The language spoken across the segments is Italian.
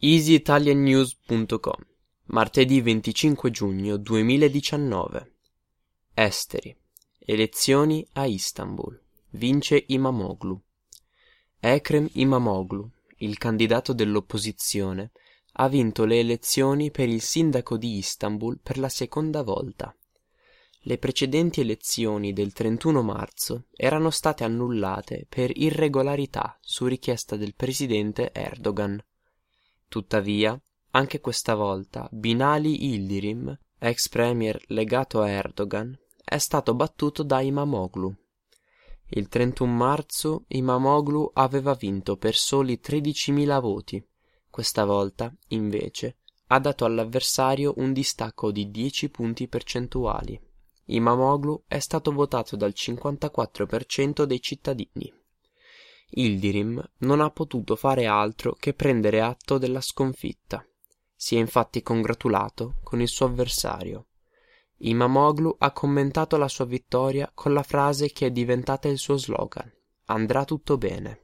easyitaliannews.com Martedì 25 giugno 2019. Esteri. Elezioni a Istanbul. Vince Imamoglu. Ekrem Imamoglu, il candidato dell'opposizione, ha vinto le elezioni per il sindaco di Istanbul per la seconda volta. Le precedenti elezioni del 31 marzo erano state annullate per irregolarità su richiesta del presidente Erdogan. Tuttavia, anche questa volta Binali Yildirim, ex premier legato a Erdogan, è stato battuto da Imamoglu. Il 31 marzo Imamoglu aveva vinto per soli 13.000 voti. Questa volta, invece, ha dato all'avversario un distacco di 10 punti percentuali. Imamoglu è stato votato dal 54% dei cittadini. Yildirim non ha potuto fare altro che prendere atto della sconfitta. Si è infatti congratulato con il suo avversario. Imamoglu ha commentato la sua vittoria con la frase che è diventata il suo slogan: "Andrà tutto bene".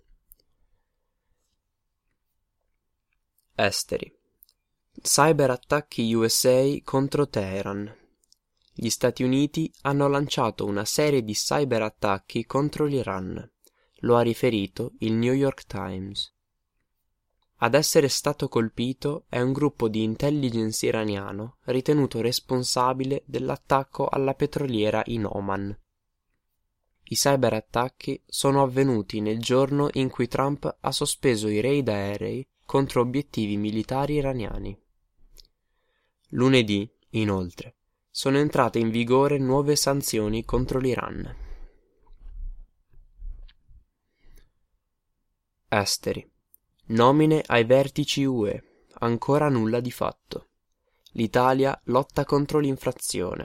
Esteri. Cyberattacchi USA contro Teheran. Gli Stati Uniti hanno lanciato una serie di cyberattacchi contro l'Iran. Lo ha riferito il New York Times. Ad essere stato colpito è un gruppo di intelligence iraniano ritenuto responsabile dell'attacco alla petroliera in Oman. I cyberattacchi sono avvenuti nel giorno in cui Trump ha sospeso i raid aerei contro obiettivi militari iraniani. Lunedì, inoltre, sono entrate in vigore nuove sanzioni contro l'Iran. Esteri. Nomine ai vertici UE. Ancora nulla di fatto. L'Italia lotta contro l'infrazione.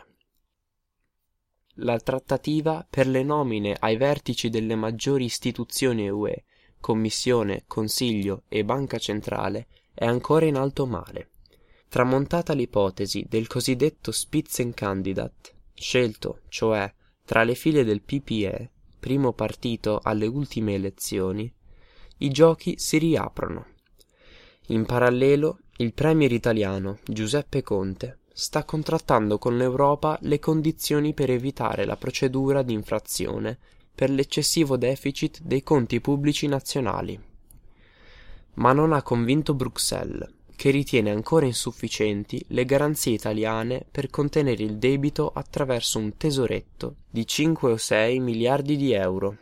La trattativa per le nomine ai vertici delle maggiori istituzioni UE, Commissione, Consiglio e Banca Centrale, è ancora in alto mare. Tramontata l'ipotesi del cosiddetto Spitzenkandidat, scelto, cioè, tra le file del PPE, primo partito alle ultime elezioni, i giochi si riaprono. In parallelo, il premier italiano Giuseppe Conte sta contrattando con l'Europa le condizioni per evitare la procedura di infrazione per l'eccessivo deficit dei conti pubblici nazionali. Ma non ha convinto Bruxelles, che ritiene ancora insufficienti le garanzie italiane per contenere il debito attraverso un tesoretto di 5 o 6 miliardi di euro.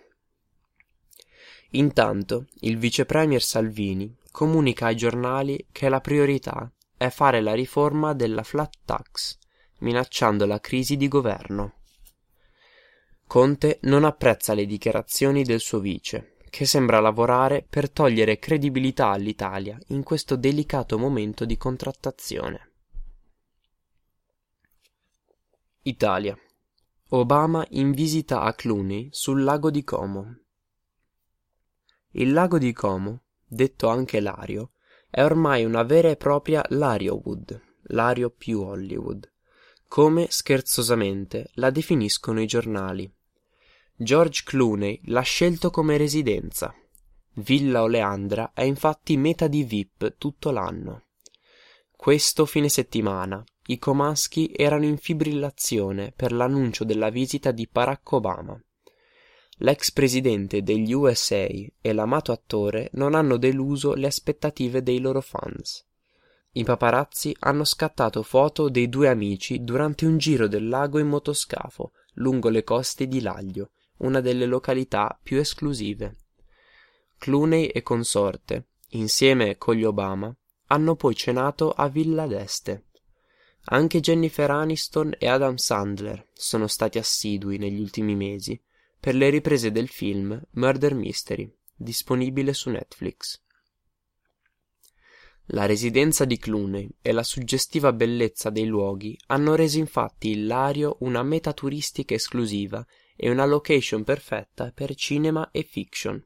Intanto, il vicepremier Salvini comunica ai giornali che la priorità è fare la riforma della flat tax, minacciando la crisi di governo. Conte non apprezza le dichiarazioni del suo vice, che sembra lavorare per togliere credibilità all'Italia in questo delicato momento di contrattazione. Italia. Obama in visita a Clooney sul lago di Como. Il lago di Como, detto anche Lario, è ormai una vera e propria Lariowood, Lario più Hollywood, come scherzosamente la definiscono i giornali. George Clooney l'ha scelto come residenza. Villa Oleandra è infatti meta di VIP tutto l'anno. Questo fine settimana i comaschi erano in fibrillazione per l'annuncio della visita di Barack Obama. L'ex presidente degli USA e l'amato attore non hanno deluso le aspettative dei loro fans. I paparazzi hanno scattato foto dei due amici durante un giro del lago in motoscafo lungo le coste di Laglio, una delle località più esclusive. Clooney e consorte, insieme con gli Obama, hanno poi cenato a Villa d'Este. Anche Jennifer Aniston e Adam Sandler sono stati assidui negli ultimi mesi per le riprese del film Murder Mystery, disponibile su Netflix. La residenza di Clooney e la suggestiva bellezza dei luoghi hanno reso infatti il Lario una meta turistica esclusiva e una location perfetta per cinema e fiction.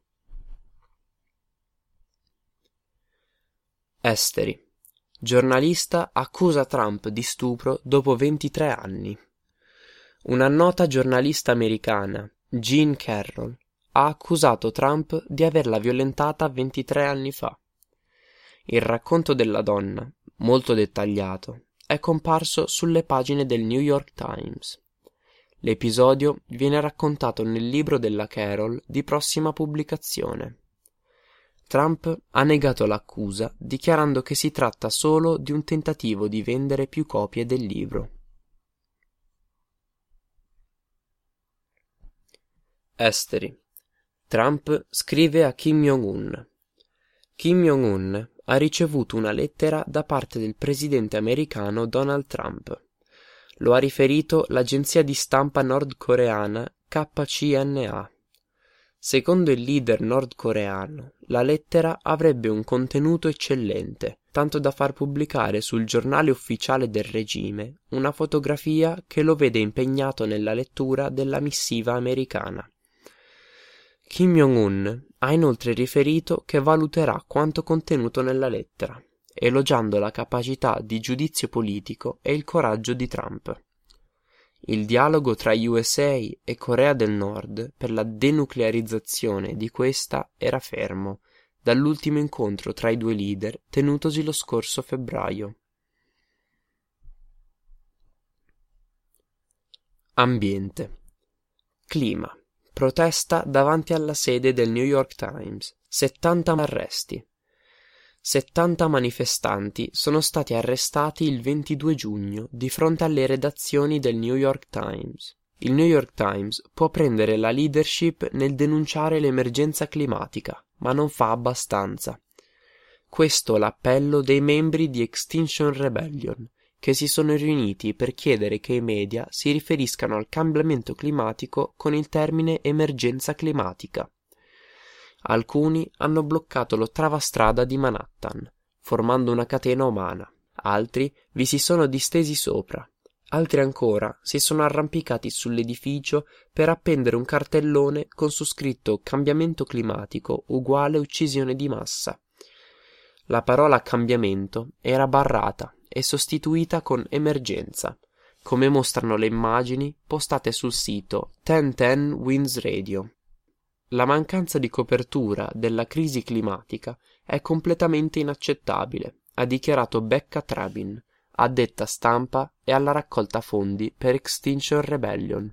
Esteri. Giornalista accusa Trump di stupro dopo 23 anni. Una nota giornalista americana, Jean Carroll, ha accusato Trump di averla violentata 23 anni fa. Il racconto della donna, molto dettagliato, è comparso sulle pagine del New York Times. L'episodio viene raccontato nel libro della Carroll di prossima pubblicazione. Trump ha negato l'accusa, dichiarando che si tratta solo di un tentativo di vendere più copie del libro. Esteri. Trump scrive a Kim Jong-un. Kim Jong-un ha ricevuto una lettera da parte del presidente americano Donald Trump. Lo ha riferito l'agenzia di stampa nordcoreana KCNA. Secondo il leader nordcoreano, la lettera avrebbe un contenuto eccellente, tanto da far pubblicare sul giornale ufficiale del regime una fotografia che lo vede impegnato nella lettura della missiva americana. Kim Jong-un ha inoltre riferito che valuterà quanto contenuto nella lettera, elogiando la capacità di giudizio politico e il coraggio di Trump. Il dialogo tra USA e Corea del Nord per la denuclearizzazione di questa era fermo, dall'ultimo incontro tra i due leader tenutosi lo scorso febbraio. Ambiente. Clima. Protesta davanti alla sede del New York Times. 70 arresti. 70 manifestanti sono stati arrestati il 22 giugno di fronte alle redazioni del New York Times. Il New York Times può prendere la leadership nel denunciare l'emergenza climatica, ma non fa abbastanza. Questo è l'appello dei membri di Extinction Rebellion, che si sono riuniti per chiedere che i media si riferiscano al cambiamento climatico con il termine emergenza climatica. Alcuni hanno bloccato l'ottava di Manhattan, formando una catena umana. Altri vi si sono distesi sopra. Altri ancora si sono arrampicati sull'edificio per appendere un cartellone con su scritto cambiamento climatico uguale uccisione di massa. La parola cambiamento era barrata e sostituita con emergenza, come mostrano le immagini postate sul sito 1010 Winds Radio. La mancanza di copertura della crisi climatica è completamente inaccettabile, ha dichiarato Becca Trabin, addetta stampa e alla raccolta fondi per Extinction Rebellion.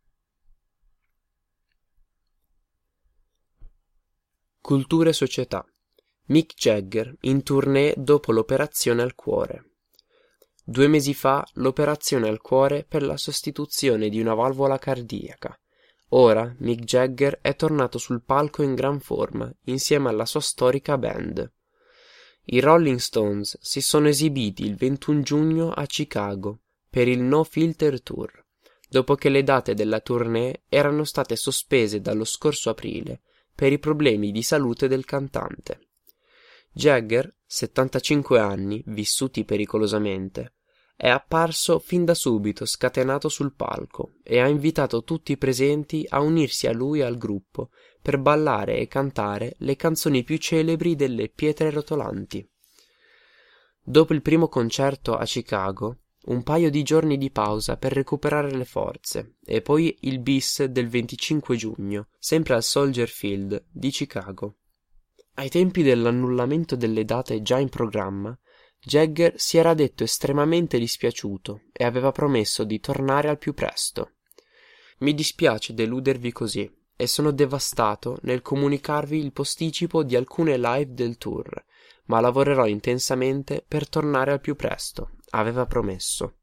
Cultura e società. Mick Jagger in tournée dopo l'operazione al cuore. 2 mesi fa l'operazione al cuore per la sostituzione di una valvola cardiaca. Ora Mick Jagger è tornato sul palco in gran forma insieme alla sua storica band. I Rolling Stones si sono esibiti il 21 giugno a Chicago per il No Filter Tour, dopo che le date della tournée erano state sospese dallo scorso aprile per i problemi di salute del cantante. Jagger, 75 anni, vissuti pericolosamente, è apparso fin da subito scatenato sul palco e ha invitato tutti i presenti a unirsi a lui e al gruppo per ballare e cantare le canzoni più celebri delle Pietre Rotolanti. Dopo il primo concerto a Chicago, un paio di giorni di pausa per recuperare le forze e poi il bis del 25 giugno, sempre al Soldier Field di Chicago. Ai tempi dell'annullamento delle date già in programma, Jagger si era detto estremamente dispiaciuto e aveva promesso di tornare al più presto. Mi dispiace deludervi così e sono devastato nel comunicarvi il posticipo di alcune live del tour, ma lavorerò intensamente per tornare al più presto, aveva promesso.